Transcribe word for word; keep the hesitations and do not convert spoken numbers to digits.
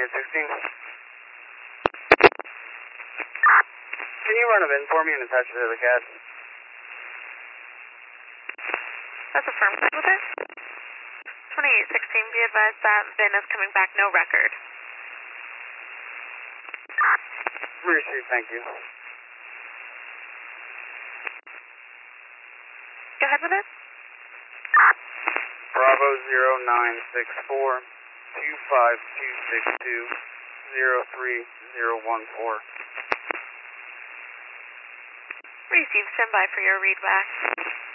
twenty-eight sixteen. Can you run a bin for me and attach it to the C A D? That's affirmed with it. twenty-eight sixteen, be advised that bin is coming back, no record. Received, thank you. Go ahead with it. Bravo zero nine six four two five two six two zero three zero one four. Receive, stand by for your read back.